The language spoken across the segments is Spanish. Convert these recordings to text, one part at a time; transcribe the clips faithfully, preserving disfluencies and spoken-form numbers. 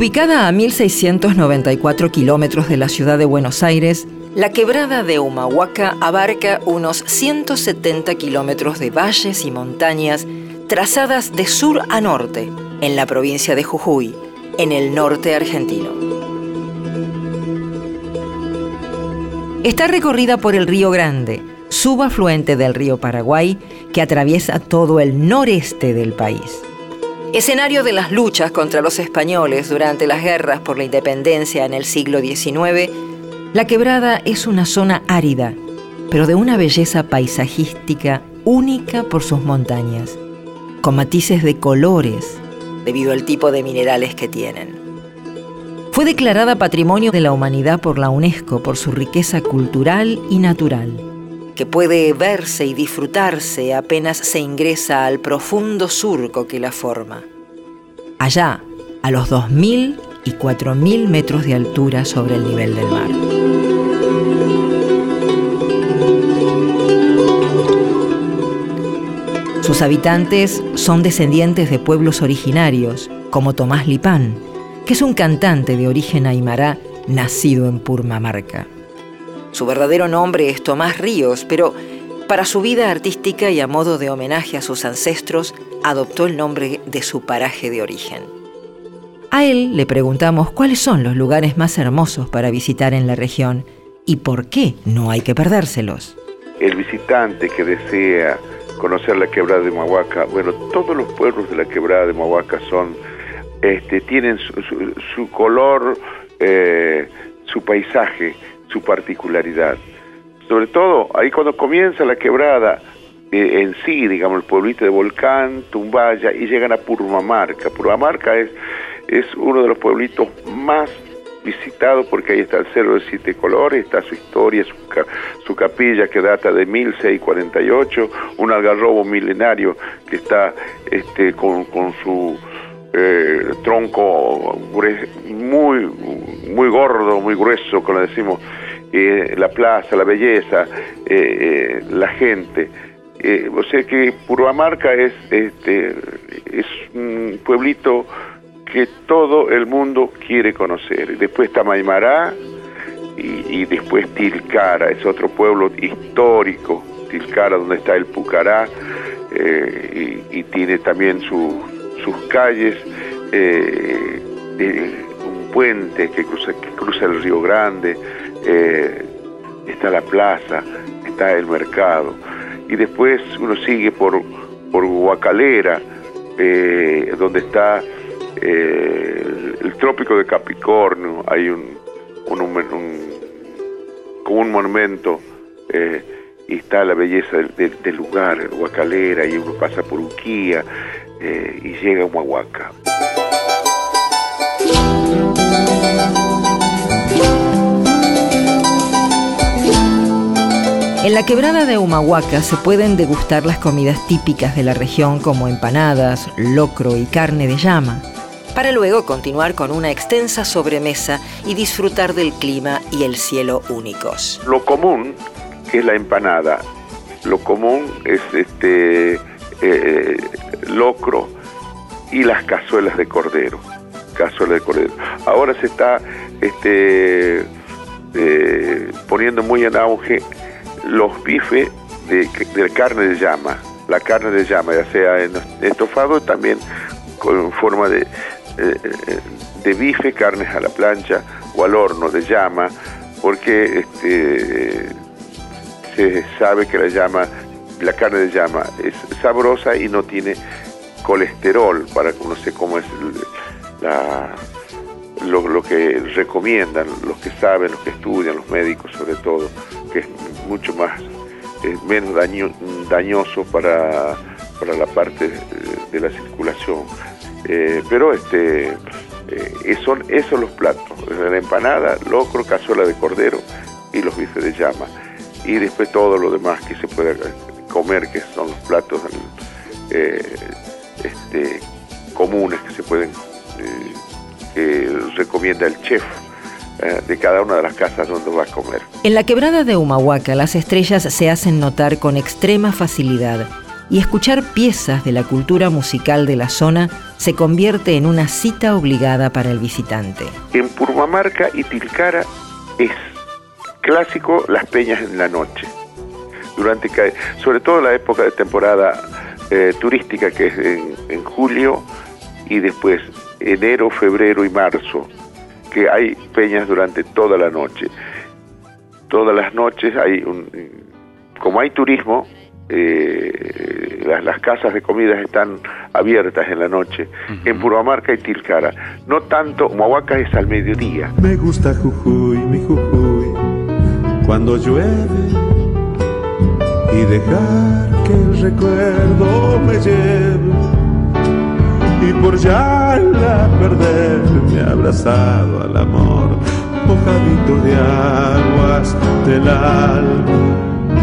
Ubicada a mil seiscientos noventa y cuatro kilómetros de la ciudad de Buenos Aires, la quebrada de Humahuaca abarca unos ciento setenta kilómetros de valles y montañas trazadas de sur a norte, en la provincia de Jujuy, en el norte argentino. Está recorrida por el Río Grande, subafluente del río Paraguay, que atraviesa todo el noreste del país. Escenario de las luchas contra los españoles durante las guerras por la independencia en el siglo diecinueve, la quebrada es una zona árida, pero de una belleza paisajística única por sus montañas, con matices de colores debido al tipo de minerales que tienen. Fue declarada Patrimonio de la Humanidad por la UNESCO por su riqueza cultural y natural, que puede verse y disfrutarse apenas se ingresa al profundo surco que la forma. Allá, a los dos mil y cuatro mil metros de altura sobre el nivel del mar. Sus habitantes son descendientes de pueblos originarios, como Tomás Lipán, que es un cantante de origen aymará nacido en Purmamarca. Su verdadero nombre es Tomás Ríos, pero para su vida artística y a modo de homenaje a sus ancestros, adoptó el nombre de su paraje de origen. A él le preguntamos cuáles son los lugares más hermosos para visitar en la región y por qué no hay que perdérselos. El visitante que desea conocer la quebrada de Humahuaca, bueno, todos los pueblos de la quebrada de Humahuaca son, este, tienen su, su, su color, eh, su paisaje, su particularidad. Sobre todo, ahí cuando comienza la quebrada eh, en sí, digamos, el pueblito de Volcán, Tumbaya, y llegan a Purmamarca. Purmamarca es, es uno de los pueblitos más visitado porque ahí está el Cerro de Siete Colores, está su historia, su, su capilla que data de mil seiscientos cuarenta y ocho, un algarrobo milenario que está este, con, con su eh, tronco muy, muy gordo, muy grueso, como decimos, eh, la plaza, la belleza, eh, eh, la gente. Eh, o sea que Purmamarca es, este, es un pueblito que todo el mundo quiere conocer. Después está Maimará y, y después Tilcara, es otro pueblo histórico, Tilcara, donde está el Pucará, eh, y, y tiene también su, sus calles, eh, de, un puente que cruza, que cruza el Río Grande, eh, está la plaza, está el mercado, y después uno sigue por, por Huacalera, eh, donde está Eh, el, el trópico de Capricornio, hay un, un, un, un como un monumento, eh, y está la belleza del, del, del lugar, Huacalera, y uno pasa por Uquía eh, y llega a Humahuaca. En la quebrada de Humahuaca se pueden degustar las comidas típicas de la región como empanadas, locro y carne de llama, para luego continuar con una extensa sobremesa y disfrutar del clima y el cielo únicos. Lo común es la empanada, lo común es este eh, locro y las cazuelas de cordero, cazuelas de cordero. Ahora se está este, eh, poniendo muy en auge los bifes de, de carne de llama, la carne de llama, ya sea en estofado, también con forma de Eh, de bife, carnes a la plancha o al horno de llama, porque este, se sabe que la llama, la carne de llama es sabrosa y no tiene colesterol, para que uno sé cómo es la, lo, lo que recomiendan los que saben, los que estudian, los médicos sobre todo, que es mucho más, es menos daño, dañoso para, para la parte de, de la circulación. Eh, pero este eh, son esos los platos, la empanada, locro, cazuela de cordero y los bifes de llama, y después todo lo demás que se puede comer, que son los platos eh, este, comunes que se pueden eh, que recomienda el chef eh, de cada una de las casas donde va a comer. En la quebrada de Humahuaca las estrellas se hacen notar con extrema facilidad y escuchar piezas de la cultura musical de la zona se convierte en una cita obligada para el visitante. En Purmamarca y Tilcara es clásico las peñas en la noche, durante sobre todo la época de temporada eh, turística, que es en, en julio y después enero, febrero y marzo, que hay peñas durante toda la noche. Todas las noches hay un, como hay turismo, eh, las, las casas de comidas están abiertas en la noche. Uh-huh. En Purmamarca y Tilcara, no tanto. Humahuaca es al mediodía. Me gusta Jujuy, mi Jujuy, cuando llueve, y dejar que el recuerdo me lleve, y por ya la perderme abrazado al amor, mojadito de aguas del alma.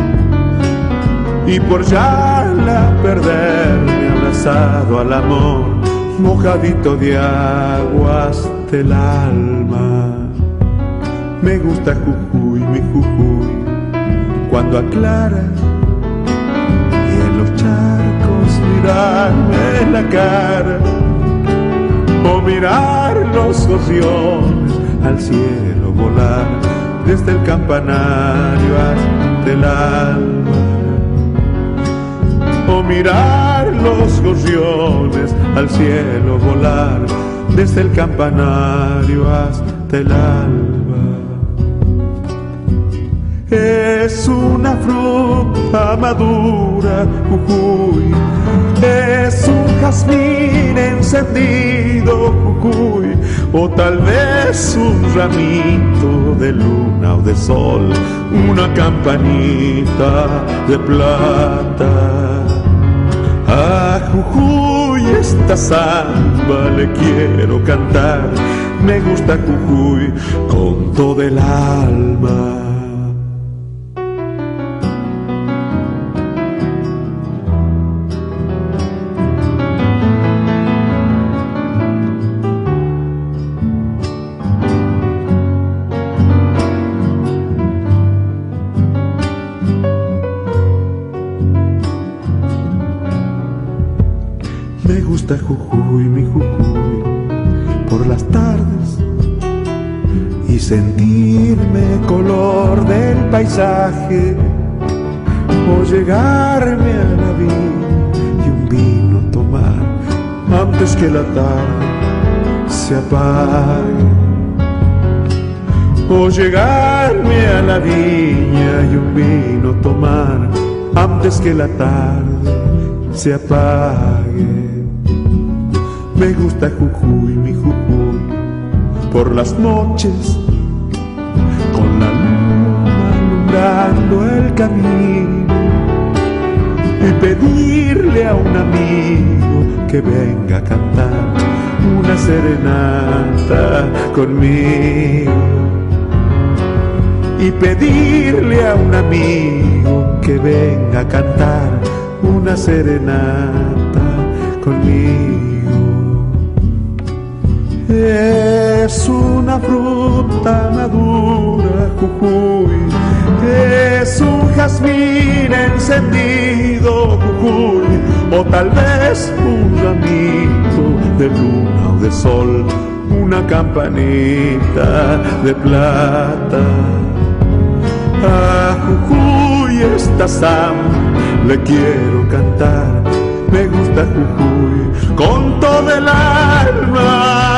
Y por ya la perderme abrazado al amor, mojadito de aguas del alma. Me gusta Jujuy, mi Jujuy, cuando aclara, y en los charcos mirarme la cara, o mirar los gorriones al cielo volar, desde el campanario hasta el alma, o mirar los gorriones al cielo volar, desde el campanario hasta el alba. Es una fruta madura, Jujuy, es un jazmín encendido, Jujuy, o tal vez un ramito de luna o de sol, una campanita de plata. A Jujuy esta samba le quiero cantar, me gusta Jujuy con todo el alma. Me gusta Jujuy, mi Jujuy, por las tardes, y sentirme color del paisaje, o llegarme a la villa y un vino tomar antes que la tarde se apague, o llegarme a la viña y un vino tomar antes que la tarde se apague. Me gusta Jujuy, mi Jujuy, por las noches, con la luna alumbrando el camino, y pedirle a un amigo que venga a cantar una serenata conmigo, y pedirle a un amigo que venga a cantar una serenata conmigo. Es una fruta madura, Jujuy, es un jazmín encendido, Jujuy, o tal vez un ramito de luna o de sol, una campanita de plata. A Jujuy esta samba le quiero cantar, me gusta Jujuy con todo el alma.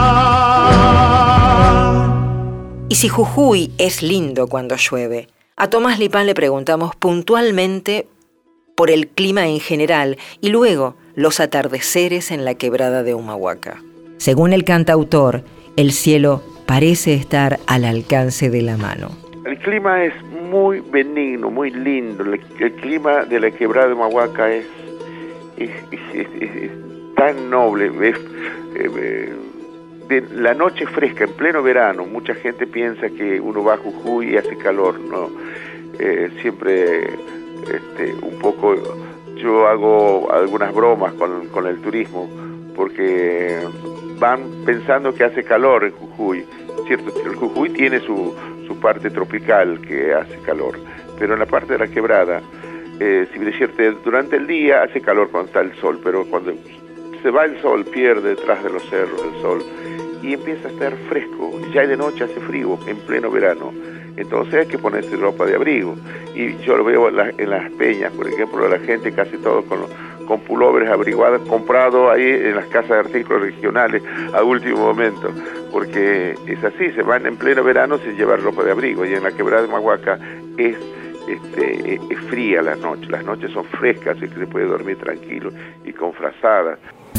Y si Jujuy es lindo cuando llueve, a Tomás Lipán le preguntamos puntualmente por el clima en general y luego los atardeceres en la quebrada de Humahuaca. Según el cantautor, el cielo parece estar al alcance de la mano. El clima es muy benigno, muy lindo. El, el clima de la quebrada de Humahuaca es, es, es, es, es, es tan noble. Es, eh, de la noche fresca, en pleno verano, mucha gente piensa que uno va a Jujuy y hace calor, ¿no? Eh, siempre este, un poco, yo hago algunas bromas con, con el turismo, porque van pensando que hace calor en Jujuy. Cierto, el Jujuy tiene su, su parte tropical que hace calor, pero en la parte de la quebrada eh, si bien es cierto, durante el día hace calor cuando está el sol, pero cuando se va el sol, pierde detrás de los cerros el sol, y empieza a estar fresco, ya de noche hace frío, en pleno verano, entonces hay que ponerse ropa de abrigo, y yo lo veo en, la, en las peñas, por ejemplo, la gente casi todo con, con pulóveres abrigados, comprados ahí en las casas de artículos regionales a último momento, porque es así, se van en pleno verano sin llevar ropa de abrigo, y en la quebrada de Mahuaca es, este, es, es fría la noche, las noches son frescas, así que se puede dormir tranquilo y con frazadas.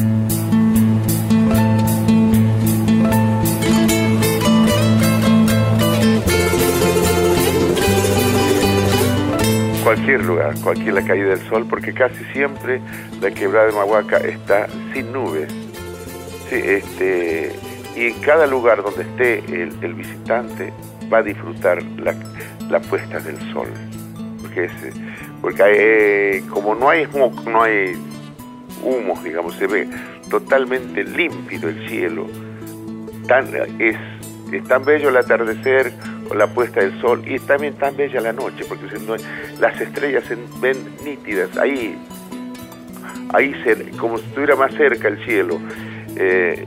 Cualquier lugar, cualquier la caída del sol, porque casi siempre la quebrada de Mahuaca está sin nubes. Sí, este, y en cada lugar donde esté el, el visitante va a disfrutar la, la puesta del sol. Porque, es, porque hay, como no hay humo, no hay humos, digamos, se ve totalmente límpido el cielo. Tan, es, es tan bello el atardecer con la puesta del sol, y también tan bella la noche, porque las estrellas se ven nítidas, ahí, ahí se, como si estuviera más cerca el cielo. Eh,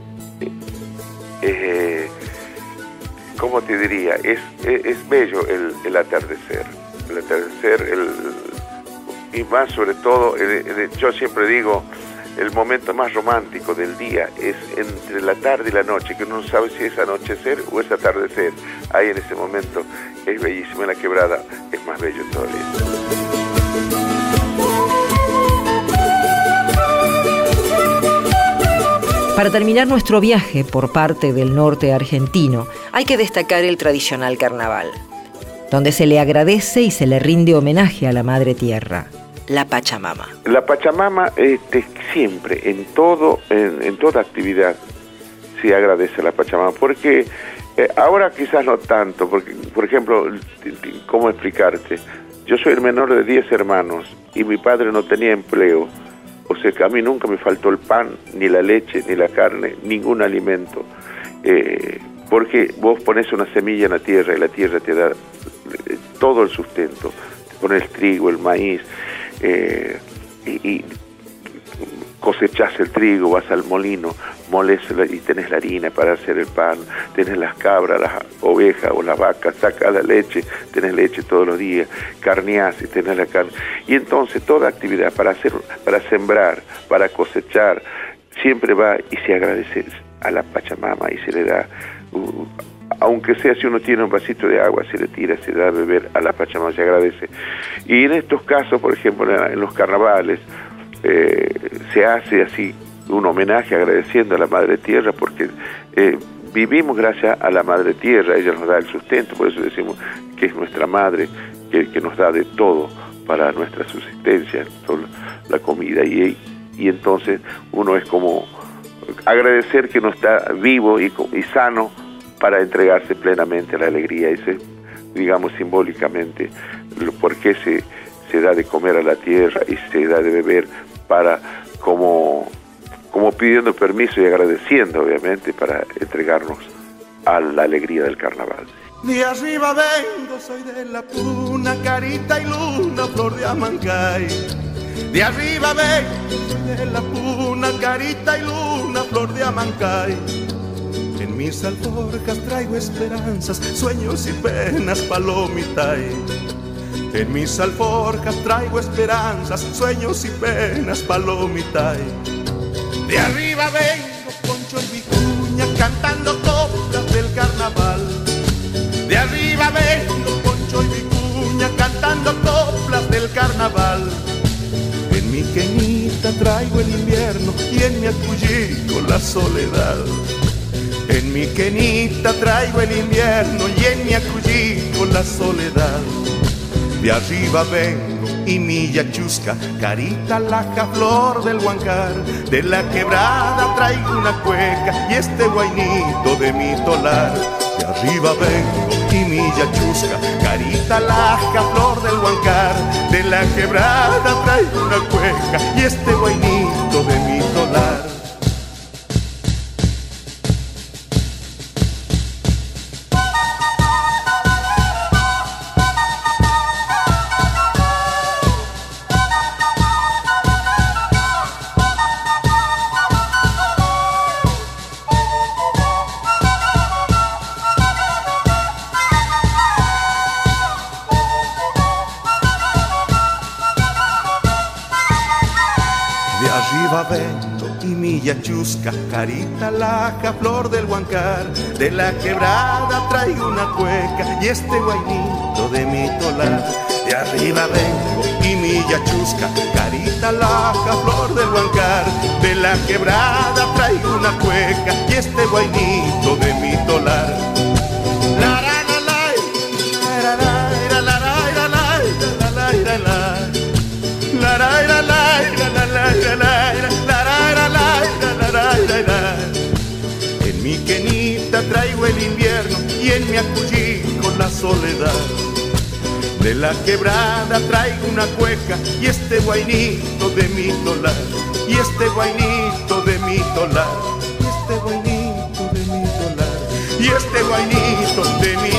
eh, ¿Cómo te diría? Es, es, es bello el, el atardecer, el atardecer, el, y más sobre todo, el, el, yo siempre digo, el momento más romántico del día es entre la tarde y la noche, que uno no sabe si es anochecer o es atardecer. Ahí en ese momento es bellísimo, en la quebrada es más bello todavía. Para terminar nuestro viaje por parte del norte argentino, hay que destacar el tradicional carnaval, donde se le agradece y se le rinde homenaje a la Madre Tierra, la Pachamama. La Pachamama, este, siempre, en todo, en, en toda actividad, se agradece a la Pachamama, porque eh, ahora quizás no tanto, porque, por ejemplo, ¿cómo explicarte? Yo soy el menor de diez hermanos y mi padre no tenía empleo, o sea que a mí nunca me faltó el pan, ni la leche, ni la carne, ningún alimento, eh, porque vos pones una semilla en la tierra y la tierra te da eh, todo el sustento, te pone el trigo, el maíz, Eh, y, y cosechás el trigo, vas al molino, molés y tenés la harina para hacer el pan, tenés las cabras, las ovejas o las vacas, sacás la leche, tenés leche todos los días, carneás y tenés la carne. Y entonces toda actividad para hacer, para sembrar, para cosechar, siempre va y se agradece a la Pachamama y se le da, uh, aunque sea si uno tiene un vasito de agua, se le tira, se da a beber a la Pachamama, se agradece. Y en estos casos, por ejemplo, en los carnavales, eh, se hace así un homenaje agradeciendo a la Madre Tierra, porque eh, vivimos gracias a la Madre Tierra, ella nos da el sustento, por eso decimos que es nuestra Madre, que, que nos da de todo para nuestra subsistencia, toda la comida, y, y entonces uno es como agradecer que uno está vivo y, y sano, para entregarse plenamente a la alegría. Ese, digamos, simbólicamente, por qué se, se da de comer a la tierra y se da de beber, para como, como pidiendo permiso y agradeciendo, obviamente, para entregarnos a la alegría del carnaval. De arriba vengo, soy de la puna, carita y luna, flor de Amancay. De arriba vengo, soy de la puna, carita y luna, flor de Amancay. En mis alforjas traigo esperanzas, sueños y penas, palomitay. En mis alforjas traigo esperanzas, sueños y penas, palomitay. De arriba vengo, Poncho y Vicuña, cantando coplas del carnaval. De arriba vengo, Poncho y Vicuña, cantando coplas del carnaval. En mi queñita traigo el invierno y en mi acullico la soledad. En mi quenita traigo el invierno y en mi acullico la soledad. De arriba vengo y mi yachusca, carita laja, flor del Huancar. De la quebrada traigo una cueca y este guainito de mi tolar. De arriba vengo y mi yachusca, carita laja, flor del Huancar. De la quebrada traigo una cueca y este guainito de mi tolar. arriba vengo y mi yachusca, carita laja, flor del huancar. De la quebrada traigo una cueca y este guainito de mi tolar. De arriba vengo y mi yachusca, carita laja, flor del huancar. De la quebrada traigo una cueca y este guainito de mi tolar. La la la la, la la la la la la la la la. La la la la la la la la la la la la. En mi quenita traigo el invierno y en mi acullico la soledad. De la quebrada traigo una cueca y este guainito de mi tolar. Y este guainito de mi tolar. Y este guainito de mi tolar. Y este guainito de mi